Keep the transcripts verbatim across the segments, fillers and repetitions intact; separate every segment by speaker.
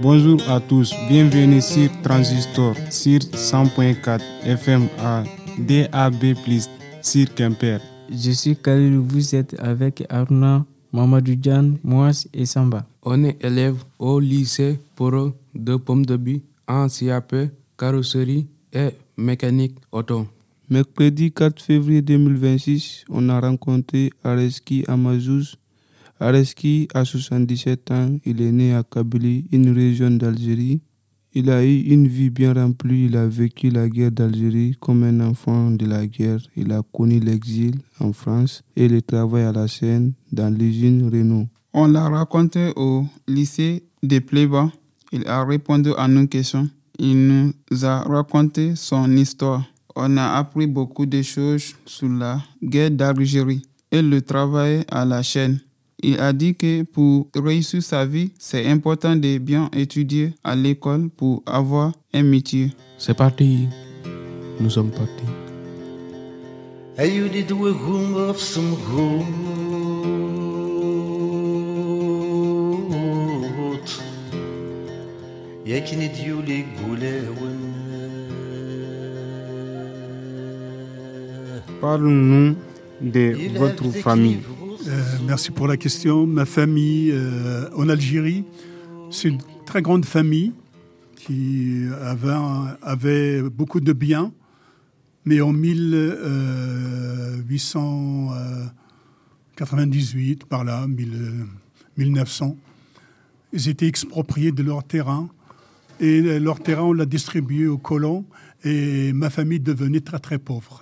Speaker 1: Bonjour à tous, bienvenue sur Transistor sur cent point quatre F M à D A B plus, sur Quimper.
Speaker 2: Je suis Khalil, vous êtes avec Aruna, Mamadou Diane, Moas et Samba.
Speaker 3: On est élève au lycée Poro de Pomme-de-Bi en C A P, carrosserie et mécanique auto.
Speaker 4: Mercredi quatre février deux mille vingt-six, on a rencontré Areski Amazouz. Areski a soixante-dix-sept ans, il est né à Kabylie, une région d'Algérie. Il a eu une vie bien remplie, il a vécu la guerre d'Algérie comme un enfant de la guerre. Il a connu l'exil en France et le travail à la Seine dans l'usine Renault.
Speaker 5: On l'a rencontré au lycée de Pléba. Il a répondu à nos questions. Il nous a raconté son histoire. On a appris beaucoup de choses sur la guerre d'Algérie et le travail à la chaîne. Il a dit que pour réussir sa vie, c'est important de bien étudier à l'école pour avoir un métier.
Speaker 3: C'est parti. Nous sommes partis.
Speaker 1: Parlez-nous de votre famille.
Speaker 6: Euh, merci pour la question. Ma famille euh, en Algérie, c'est une très grande famille qui avait, avait beaucoup de biens, mais en mille huit cent quatre-vingt-dix-huit, par là, mille neuf cents, ils étaient expropriés de leur terrain et leur terrain, on l'a distribué aux colons et ma famille devenait très très pauvre.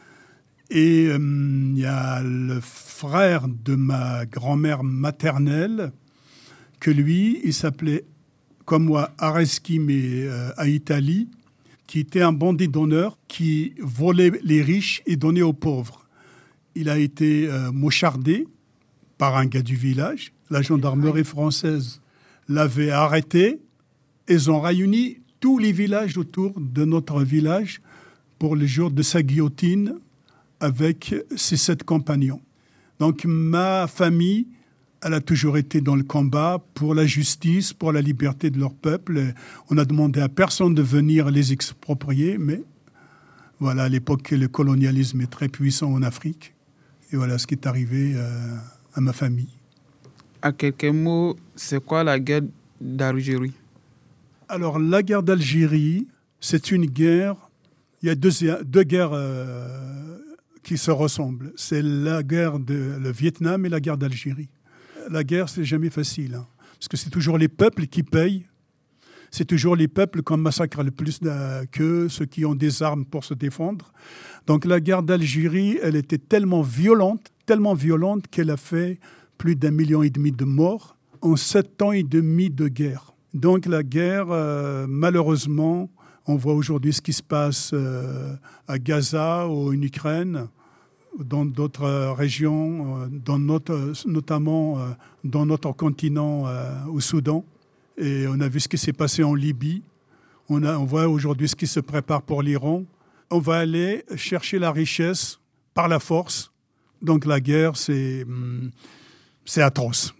Speaker 6: Et il euh, y a le frère de ma grand-mère maternelle, que lui, il s'appelait, comme moi, Areski, mais euh, à Italie, qui était un bandit d'honneur, qui volait les riches et donnait aux pauvres. Il a été euh, mouchardé par un gars du village. La gendarmerie française l'avait arrêté. Ils ont réuni tous les villages autour de notre village pour le jour de sa guillotine, avec ses sept compagnons. Donc ma famille, elle a toujours été dans le combat pour la justice, pour la liberté de leur peuple. On n'a demandé à personne de venir les exproprier, mais voilà, à l'époque, le colonialisme est très puissant en Afrique. Et voilà ce qui est arrivé euh, à ma famille.
Speaker 5: En quelques mots, c'est quoi la guerre d'Algérie? Alors,
Speaker 6: la guerre d'Algérie, c'est une guerre... Il y a deux, deux guerres... Euh, qui se ressemblent. C'est la guerre de le Vietnam et la guerre d'Algérie. La guerre, c'est jamais facile, hein, parce que c'est toujours les peuples qui payent. C'est toujours les peuples qu'on massacre le plus que ceux qui ont des armes pour se défendre. Donc la guerre d'Algérie, elle était tellement violente, tellement violente qu'elle a fait plus d'un million et demi de morts en sept ans et demi de guerre. Donc la guerre, euh, malheureusement, on voit aujourd'hui ce qui se passe euh, à Gaza ou en Ukraine, dans d'autres régions, euh, dans notre, notamment euh, dans notre continent euh, au Soudan. Et on a vu ce qui s'est passé en Libye. On, a, on voit aujourd'hui ce qui se prépare pour l'Iran. On va aller chercher la richesse par la force. Donc la guerre, c'est, c'est atroce.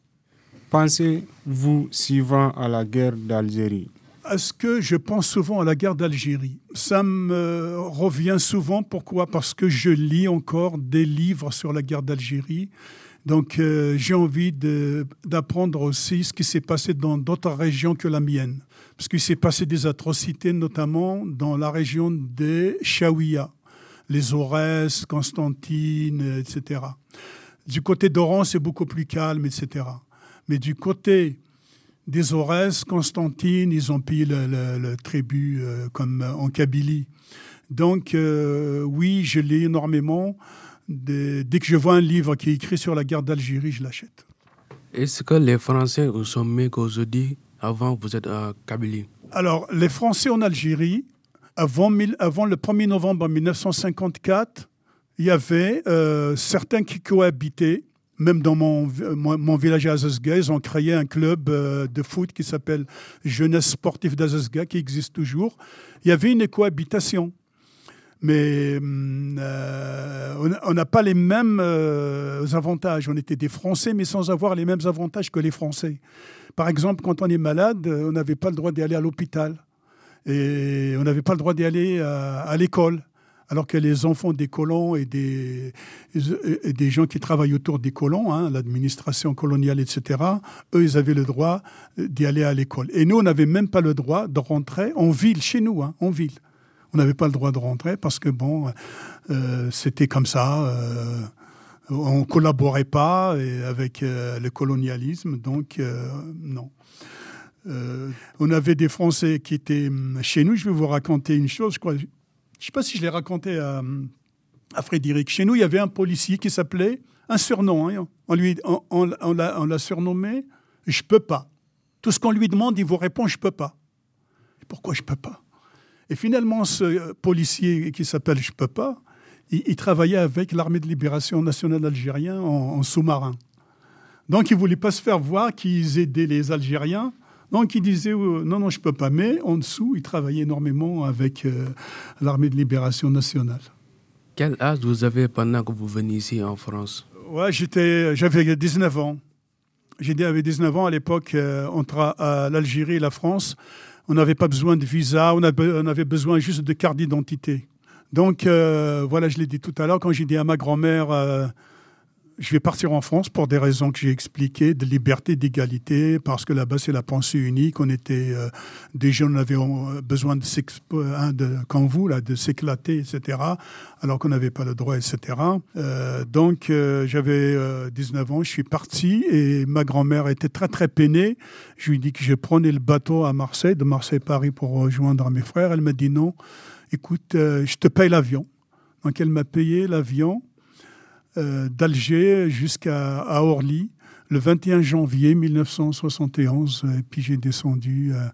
Speaker 1: Pensez-vous souvent à la guerre d'Algérie?
Speaker 6: Est-ce que je pense souvent à la guerre d'Algérie? Ça me revient souvent. Pourquoi? Parce que je lis encore des livres sur la guerre d'Algérie. Donc, euh, j'ai envie de, d'apprendre aussi ce qui s'est passé dans d'autres régions que la mienne. Parce qu'il s'est passé des atrocités, notamment dans la région des Chaouia, les Aurès, Constantine, et cetera. Du côté d'Oran, c'est beaucoup plus calme, et cetera. Mais du côté des Aurès, Constantine, ils ont pillé le, le, le tribut euh, comme en Kabylie. Donc, euh, oui, je lis énormément. De, dès que je vois un livre qui est écrit sur la guerre d'Algérie, je l'achète.
Speaker 3: Est-ce que les Français sont mieux qu'aujourd'hui? Avant, vous êtes à Kabylie.
Speaker 6: Alors, les Français en Algérie, avant, avant le premier novembre dix-neuf cent cinquante-quatre, il y avait euh, certains qui cohabitaient. Même dans mon, mon, mon village à Azazga, ils ont créé un club euh, de foot qui s'appelle Jeunesse sportive d'Azazga, qui existe toujours. Il y avait une cohabitation. Mais euh, on n'a pas les mêmes euh, avantages. On était des Français, mais sans avoir les mêmes avantages que les Français. Par exemple, quand on est malade, on n'avait pas le droit d'y aller à l'hôpital. Et on n'avait pas le droit d'y aller à, à l'école. Alors que les enfants des colons et des, et des gens qui travaillent autour des colons, hein, l'administration coloniale, et cetera, eux, ils avaient le droit d'y aller à l'école. Et nous, on n'avait même pas le droit de rentrer en ville, chez nous, hein, en ville. On n'avait pas le droit de rentrer parce que, bon, euh, c'était comme ça. Euh, on ne collaborait pas avec euh, le colonialisme, donc euh, non. Euh, on avait des Français qui étaient chez nous. Je vais vous raconter une chose, je crois. Je ne sais pas si je l'ai raconté à, à Frédéric. Chez nous, il y avait un policier qui s'appelait, un surnom, hein, on, lui, on, on, on, l'a, on l'a surnommé « Je ne peux pas ». Tout ce qu'on lui demande, il vous répond « Je ne peux pas ». Et pourquoi je ne peux pas ? Et finalement, ce policier qui s'appelle « Je ne peux pas », il, il travaillait avec l'armée de libération nationale algérienne en, en sous-marin. Donc, il ne voulait pas se faire voir qu'ils aidaient les Algériens. Donc, il disait euh, « Non, non, je ne peux pas ». Mais en dessous, il travaillait énormément avec euh, l'armée de libération nationale.
Speaker 3: Quel âge vous avez pendant que vous venez ici en France ?
Speaker 6: Ouais, j'étais, j'avais dix-neuf ans. J'avais dix-neuf ans à l'époque, euh, entre euh, l'Algérie et la France. On n'avait pas besoin de visa, on avait, on avait besoin juste de carte d'identité. Donc, euh, voilà, je l'ai dit tout à l'heure, quand j'ai dit à ma grand-mère, euh, je vais partir en France pour des raisons que j'ai expliquées, de liberté, d'égalité, parce que là-bas, c'est la pensée unique. On était euh, des jeunes, on avait besoin de, hein, de comme vous, là, de s'éclater, et cetera, alors qu'on n'avait pas le droit, et cetera. Euh, donc, euh, j'avais euh, dix-neuf ans, je suis parti et ma grand-mère était très, très peinée. Je lui ai dit que je prenais le bateau à Marseille, de Marseille-Paris pour rejoindre mes frères. Elle m'a dit non, écoute, euh, je te paye l'avion. Donc, elle m'a payé l'avion. Euh, d'Alger jusqu'à à Orly, le vingt et un janvier mille neuf cent soixante et onze. Et puis j'ai descendu euh,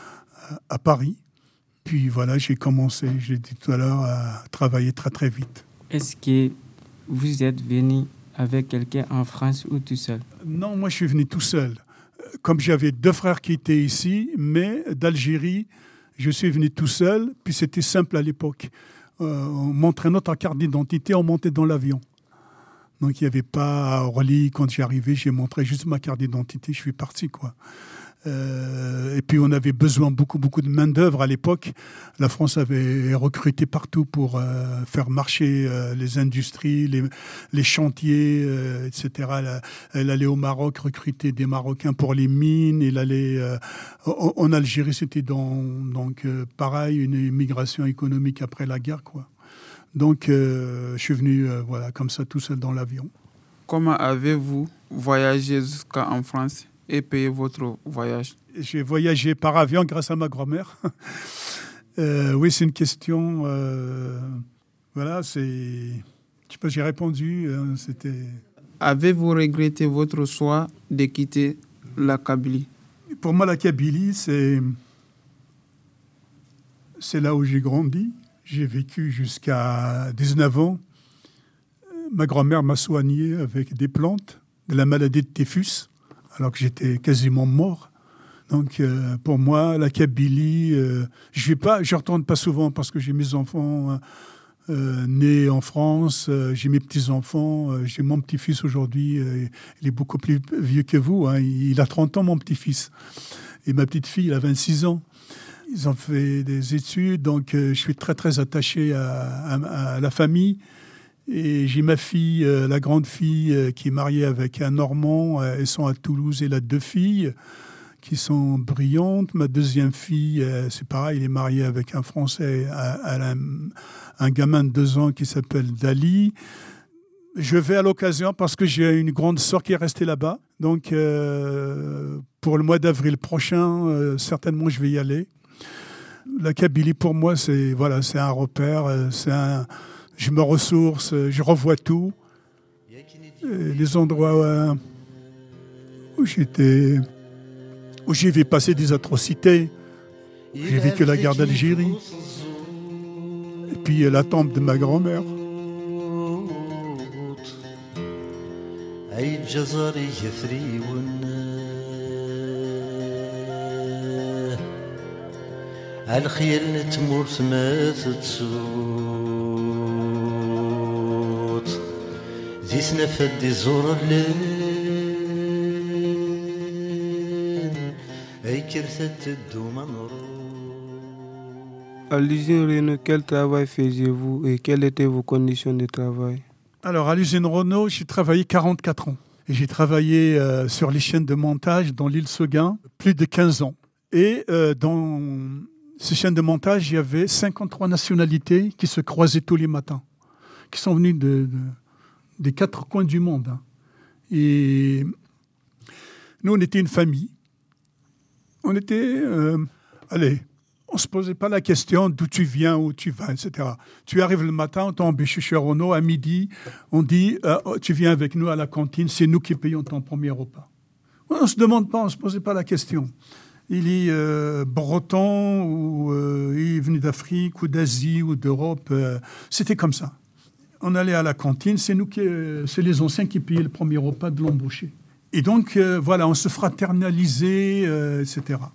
Speaker 6: à Paris. Puis voilà, j'ai commencé, je l'ai dit tout à l'heure, à travailler très très vite.
Speaker 2: Est-ce que vous êtes venu avec quelqu'un en France ou tout seul ?
Speaker 6: Non, moi je suis venu tout seul. Comme j'avais deux frères qui étaient ici, mais d'Algérie, je suis venu tout seul. Puis c'était simple à l'époque. Euh, on montrait notre carte d'identité, on montait dans l'avion. Donc, il n'y avait pas à Orly. Quand j'y arrivais, j'ai montré juste ma carte d'identité. Je suis parti, quoi. Euh, et puis, on avait besoin beaucoup, beaucoup de main-d'œuvre à l'époque. La France avait recruté partout pour euh, faire marcher euh, les industries, les, les chantiers, euh, et cetera. Elle, elle allait au Maroc recruter des Marocains pour les mines. Elle allait euh, en, en Algérie, c'était dans, donc euh, pareil, une immigration économique après la guerre, quoi. Donc, euh, je suis venu euh, voilà, comme ça, tout seul dans l'avion.
Speaker 5: Comment avez-vous voyagé jusqu'en France et payé votre voyage ?
Speaker 6: J'ai voyagé par avion grâce à ma grand-mère. euh, oui, c'est une question... Euh, voilà, c'est... Je sais pas, j'ai répondu. Hein, c'était...
Speaker 5: Avez-vous regretté votre choix de quitter la Kabylie ?
Speaker 6: Pour moi, la Kabylie, c'est... c'est là où j'ai grandi. J'ai vécu jusqu'à dix-neuf ans. Ma grand-mère m'a soigné avec des plantes de la maladie de typhus, alors que j'étais quasiment mort. Donc, euh, pour moi, la Kabylie, euh, je vais pas, je retourne pas souvent parce que j'ai mes enfants euh, nés en France, euh, j'ai mes petits-enfants, euh, j'ai mon petit-fils aujourd'hui, euh, il est beaucoup plus vieux que vous, hein, il a trente ans, mon petit-fils. Et ma petite-fille, elle a vingt-six ans. Ils ont fait des études, donc euh, je suis très, très attaché à, à, à la famille. Et j'ai ma fille, euh, la grande fille, euh, qui est mariée avec un Normand. Euh, elles sont à Toulouse. Elle a deux filles qui sont brillantes. Ma deuxième fille, euh, c'est pareil, elle est mariée avec un Français. Elle a un, un gamin de deux ans qui s'appelle Dali. Je vais à l'occasion parce que j'ai une grande sœur qui est restée là-bas. Donc, euh, pour le mois d'avril prochain, euh, certainement, je vais y aller. La Kabylie, pour moi, c'est, voilà, c'est un repère. C'est un, je me ressource, je revois tout. Et les endroits où j'étais, où j'ai vu passer des atrocités. J'ai vécu la guerre d'Algérie. Et puis la tombe de ma grand-mère.
Speaker 7: الخيل تمر ما تتسوق
Speaker 4: À l'usine Renault, quel travail faisiez-vous et quelles étaient vos conditions de travail?
Speaker 6: Alors, à l'usine Renault, j'ai travaillé quarante-quatre ans. Et j'ai travaillé euh, sur les chaînes de montage dans l'île Seguin, plus de quinze ans. Et euh, dans ces chaînes de montage, il y avait cinquante-trois nationalités qui se croisaient tous les matins, qui sont venues de, de, des quatre coins du monde. Hein. Et nous, on était une famille. On était... Euh, allez... On ne se posait pas la question d'où tu viens, où tu vas, et cetera. Tu arrives le matin, on tombe chez Renault, à midi, on dit euh, oh, tu viens avec nous à la cantine, c'est nous qui payons ton premier repas. On ne se demande pas, on ne se posait pas la question. Il est euh, breton, ou euh, il est venu d'Afrique, ou d'Asie, ou d'Europe. Euh, c'était comme ça. On allait à la cantine, c'est nous qui, euh, c'est les anciens qui payaient le premier repas de l'embauché. Et donc, euh, voilà, on se fraternalisait, euh, et cetera.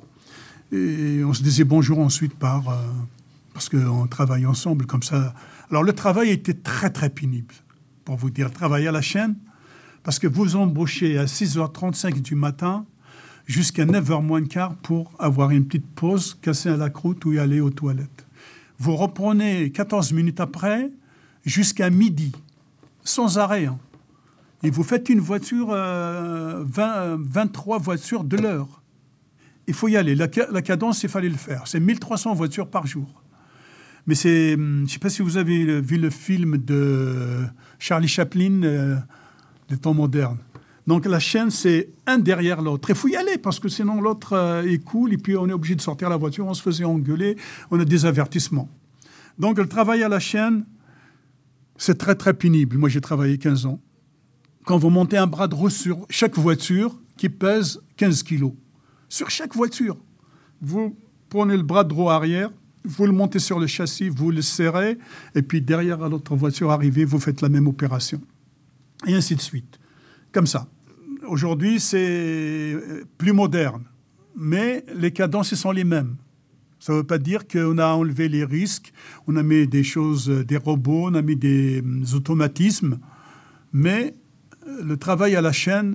Speaker 6: Et on se disait bonjour ensuite par, euh, parce qu'on travaille ensemble comme ça. Alors le travail était très très pénible, pour vous dire, travailler à la chaîne, parce que vous embauchez à six heures trente-cinq du matin jusqu'à neuf heures moins le quart pour avoir une petite pause, casser à la croûte ou y aller aux toilettes. Vous reprenez quatorze minutes après jusqu'à midi, sans arrêt. Hein. Et vous faites une voiture, euh, vingt, vingt-trois voitures de l'heure. Il faut y aller. La, la cadence, il fallait le faire. C'est mille trois cents voitures par jour. Mais c'est... Je ne sais pas si vous avez vu le film de Charlie Chaplin, euh, des temps modernes. Donc la chaîne, c'est un derrière l'autre. Il faut y aller, parce que sinon l'autre euh, est cool, et puis on est obligé de sortir la voiture, on se faisait engueuler, on a des avertissements. Donc le travail à la chaîne, c'est très très pénible. Moi, j'ai travaillé quinze ans. Quand vous montez un bras de roue sur chaque voiture qui pèse quinze kilos, sur chaque voiture, vous prenez le bras de roue arrière, vous le montez sur le châssis, vous le serrez, et puis derrière à l'autre voiture arrivée, vous faites la même opération. Et ainsi de suite. Comme ça. Aujourd'hui, c'est plus moderne, mais les cadences sont les mêmes. Ça ne veut pas dire qu'on a enlevé les risques, on a mis des choses, des robots, on a mis des automatismes, mais le travail à la chaîne,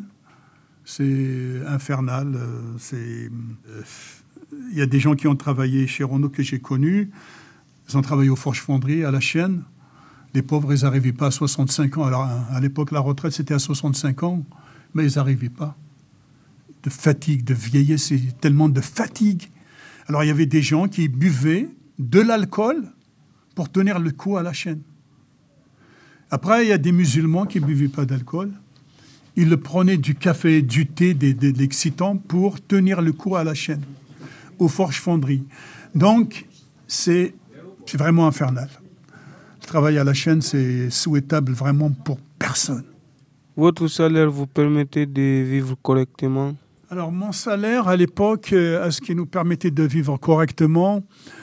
Speaker 6: c'est infernal. C'est, il y a des gens qui ont travaillé chez Renault que j'ai connus. Ils ont travaillé aux Forges-Fonderies, à la chaîne. Les pauvres, ils n'arrivaient pas à soixante-cinq ans. Alors, à l'époque, la retraite, c'était à soixante-cinq ans, mais ils n'arrivaient pas. De fatigue, de vieillesse, c'est tellement de fatigue. Alors, il y avait des gens qui buvaient de l'alcool pour tenir le coup à la chaîne. Après, il y a des musulmans qui ne buvaient pas d'alcool. Ils le prenaient du café, du thé, de, de, de l'excitant pour tenir le coup à la chaîne, aux Forges-Fonderies. Donc, c'est, c'est vraiment infernal. Le travail à la chaîne, c'est souhaitable vraiment pour personne.
Speaker 4: Votre salaire vous permettait de vivre correctement?
Speaker 6: Alors, mon salaire, à l'époque, à ce qui nous permettait de vivre correctement,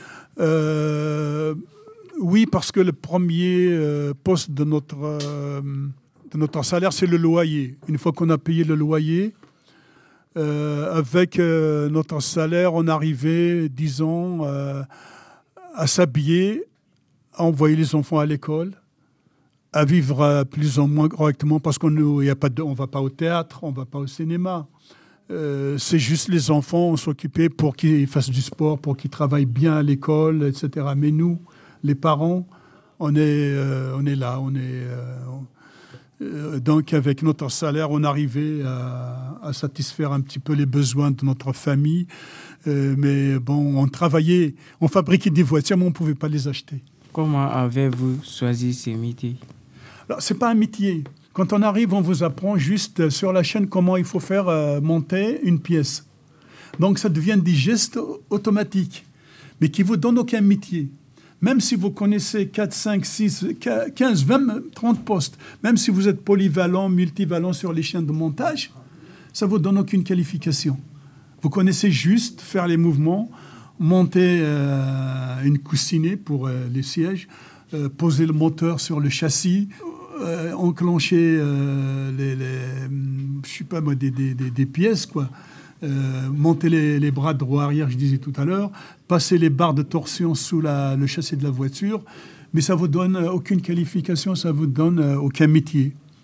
Speaker 6: euh, oui, parce que le premier euh, poste de notre... Euh, Notre salaire, c'est le loyer. Une fois qu'on a payé le loyer, euh, avec euh, notre salaire, on arrivait, disons, euh, à s'habiller, à envoyer les enfants à l'école, à vivre euh, plus ou moins correctement, parce qu'on ne va pas au théâtre, on ne va pas au cinéma. Euh, c'est juste les enfants, on s'occupait pour qu'ils fassent du sport, pour qu'ils travaillent bien à l'école, et cetera. Mais nous, les parents, on est, euh, on est là, on est... Euh, on, Donc, avec notre salaire, on arrivait à, à satisfaire un petit peu les besoins de notre famille. Euh, mais bon, on travaillait, on fabriquait des voitures, mais on ne pouvait pas les acheter.
Speaker 2: Comment avez-vous choisi ce métier?
Speaker 6: Alors, ce n'est pas un métier. Quand on arrive, on vous apprend juste sur la chaîne comment il faut faire euh, monter une pièce. Donc, ça devient des gestes automatiques, mais qui ne vous donnent aucun métier. Même si vous connaissez quatre, cinq, six, quinze, vingt, trente postes, même si vous êtes polyvalent, multivalent sur les chaînes de montage, ça ne vous donne aucune qualification. Vous connaissez juste faire les mouvements, monter euh, une coussinée pour euh, les sièges, euh, poser le moteur sur le châssis, euh, enclencher euh, les, les, je sais pas moi, des, des, des, des pièces, quoi. Euh, monter les, les bras de roue arrière, je disais tout à l'heure, passer les barres de torsion sous la, le châssis de la voiture, mais ça ne vous donne aucune qualification, ça ne vous donne aucun métier.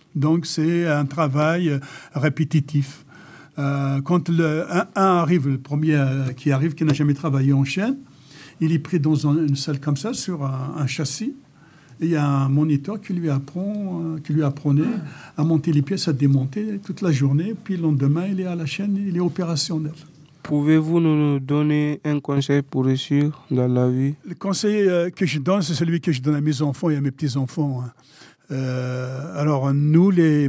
Speaker 6: Donc, c'est un travail répétitif. Euh, quand le, un, un arrive, le premier euh, qui arrive, qui n'a jamais travaillé en chaîne, il est pris dans un, une salle comme ça, sur un, un châssis. Et il y a un moniteur qui lui apprend, euh, qui lui apprenait à monter les pièces, à démonter toute la journée. Puis le lendemain, il est à la chaîne, il est opérationnel.
Speaker 4: Pouvez-vous nous donner un conseil pour réussir dans la vie?
Speaker 6: Le conseil euh, que je donne, c'est celui que je donne à mes enfants et à mes petits-enfants. Hein. Euh, alors, nous, les...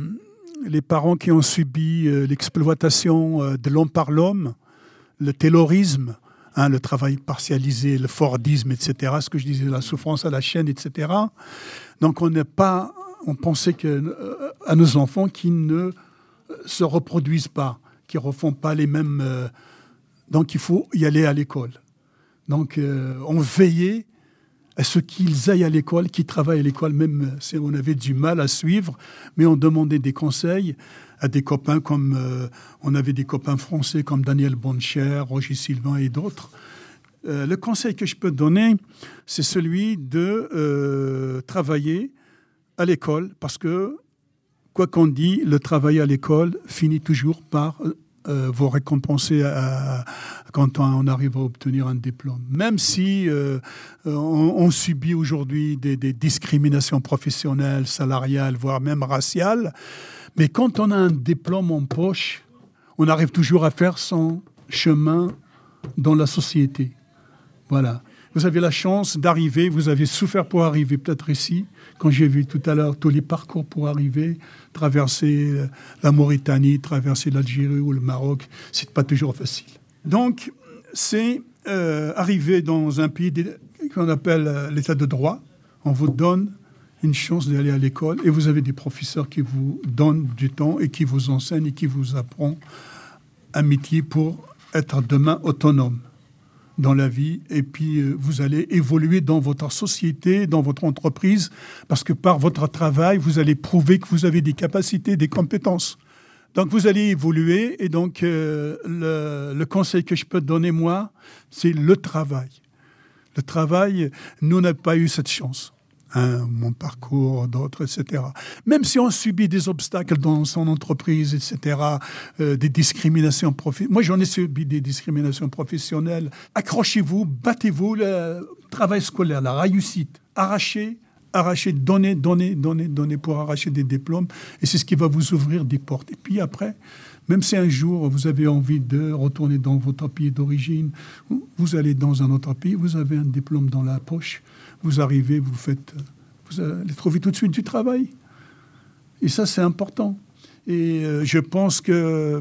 Speaker 6: les parents qui ont subi euh, l'exploitation euh, de l'homme par l'homme, le taylorisme, hein, le travail partialisé, le fordisme, et cetera, ce que je disais, la souffrance à la chaîne, et cetera. Donc on n'est pas, on pensait que, euh, à nos enfants qui ne se reproduisent pas, qui ne refont pas les mêmes... Euh, donc il faut y aller à l'école. Donc euh, on veillait à ce qu'ils aillent à l'école, qu'ils travaillent à l'école, même si on avait du mal à suivre, mais on demandait des conseils à des copains comme, euh, on avait des copains français comme Daniel Boncher, Roger Sylvain et d'autres. Euh, le conseil que je peux donner, c'est celui de euh, travailler à l'école, parce que, quoi qu'on dit, le travail à l'école finit toujours par... Euh, vous récompenser à, à, quand on arrive à obtenir un diplôme. Même si euh, on, on subit aujourd'hui des, des discriminations professionnelles, salariales, voire même raciales, mais quand on a un diplôme en poche, on arrive toujours à faire son chemin dans la société. Voilà. Vous avez la chance d'arriver, vous avez souffert pour arriver peut-être ici, quand j'ai vu tout à l'heure tous les parcours pour arriver, traverser la Mauritanie, traverser l'Algérie ou le Maroc, c'est pas toujours facile. Donc, c'est euh, arriver dans un pays qu'on appelle euh, l'état de droit, on vous donne une chance d'aller à l'école et vous avez des professeurs qui vous donnent du temps et qui vous enseignent et qui vous apprennent un métier pour être demain autonome dans la vie, et puis euh, vous allez évoluer dans votre société, dans votre entreprise, parce que par votre travail, vous allez prouver que vous avez des capacités, des compétences. Donc vous allez évoluer, et donc euh, le, le conseil que je peux donner, moi, c'est le travail. Le travail, nous n'avons pas eu cette chance. Hein, mon parcours, d'autres, et cetera. Même si on subit des obstacles dans son entreprise, et cetera, euh, des discriminations professionnelles. Moi, j'en ai subi des discriminations professionnelles. Accrochez-vous, battez-vous, le travail scolaire, la réussite. Arrachez, arrachez, donnez, donnez, donnez, donnez pour arracher des diplômes. Et c'est ce qui va vous ouvrir des portes. Et puis après, même si un jour vous avez envie de retourner dans votre pays d'origine, vous allez dans un autre pays, vous avez un diplôme dans la poche, vous arrivez, vous faites, vous allez trouver tout de suite du travail. Et ça, c'est important. Et euh, je pense que,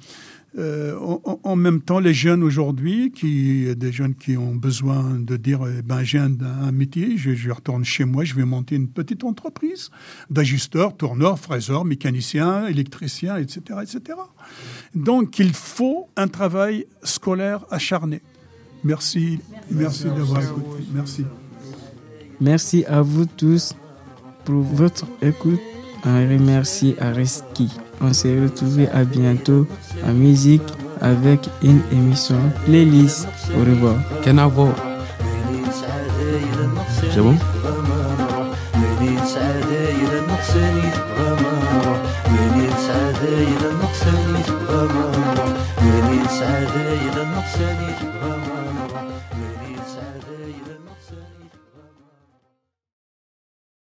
Speaker 6: euh, en, en même temps, les jeunes aujourd'hui, qui, des jeunes qui ont besoin de dire, eh ben, j'ai un, un métier, je, je retourne chez moi, je vais monter une petite entreprise d'ajusteur, tourneur, fraiseur, mécanicien, électricien, et cetera, et cetera. Donc, il faut un travail scolaire acharné. Merci, merci, merci d'avoir écouté. Merci.
Speaker 2: Merci à vous tous pour votre écoute. Un remercie à Reski. On se retrouve à bientôt en musique avec une émission playlist. Au revoir.
Speaker 3: Kenavo. C'est bon?
Speaker 7: سعادة إلى المقصد